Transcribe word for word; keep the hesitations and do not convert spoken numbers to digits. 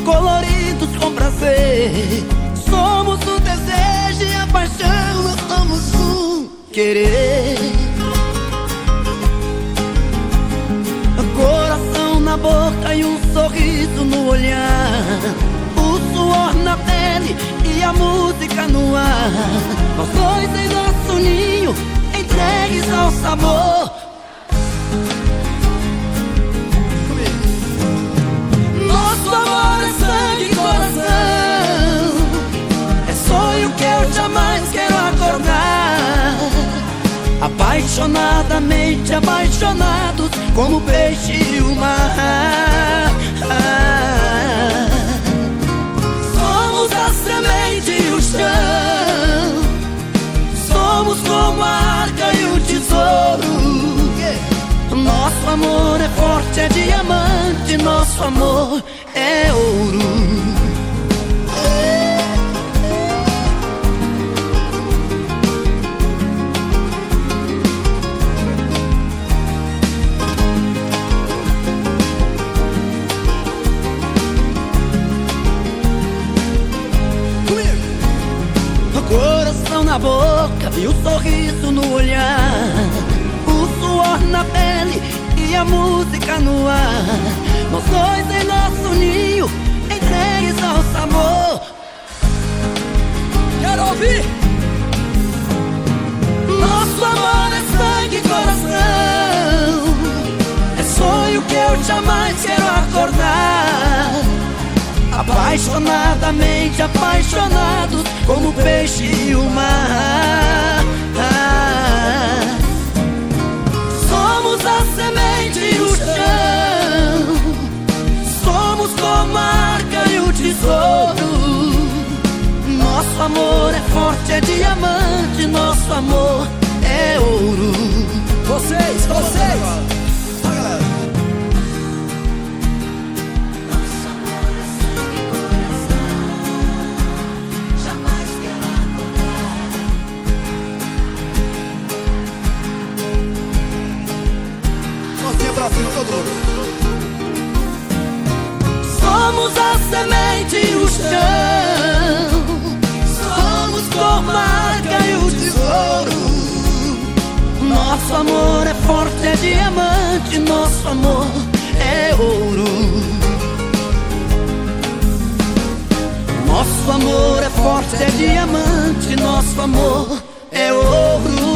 coloridos com prazer. Somos o desejo e a paixão, nós somos um querer. Coração na boca e um sorriso no olhar, o suor na pele e a música no ar. Nós dois em nosso ninho, entregues ao sabor. Nosso amor é sangue e coração, é sonho que eu jamais quero acordar. Apaixonadamente apaixonados, como o peixe e o mar. Somos a semente e o chão, somos como a arca e o tesouro. Nosso amor é forte, é diamante, nosso amor é ouro. Coração na boca e o sorriso no olhar, o suor na pele e a música no ar. Nós dois em nosso ninho, entregues ao sabor. Quero ouvir! Nosso amor é sangue e coração, é sonho que eu jamais quero acordar. Apaixonadamente apaixonados, como o peixe e o mar. Somos a semente e o chão, somos como a arca e o tesouro. Nosso amor é forte, é diamante, nosso amor é ouro. Vocês, vocês! Somos a semente e o chão, somos como a arca e o tesouro. Nosso amor é forte, é diamante, nosso amor é ouro. Nosso amor é forte, é diamante, nosso amor é ouro.